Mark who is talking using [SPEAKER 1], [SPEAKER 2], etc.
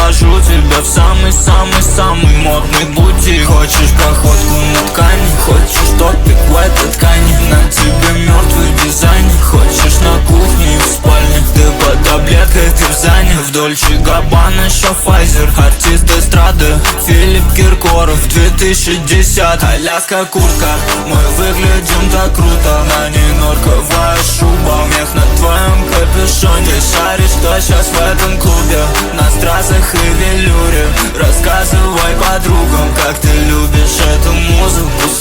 [SPEAKER 1] свожу тебя в самый-самый-самый модный бутик. Хочешь проходку на ткани, хочешь топик в этой ткани, на тебе мертвый дизайнер. Хочешь на кухне и в спальне, ты под таблеткой, ты в зане. В Дольче Габбана еще Файзер, артист эстрады Филипп Киркоров 2010. Аляска куртка, мы выглядим так круто. На ней норковая шуба, мех на твоем капюшоне. Ты шаришь, что сейчас в этом клубе, на стразах и велюре. Рассказывай подругам, как ты любишь эту музыку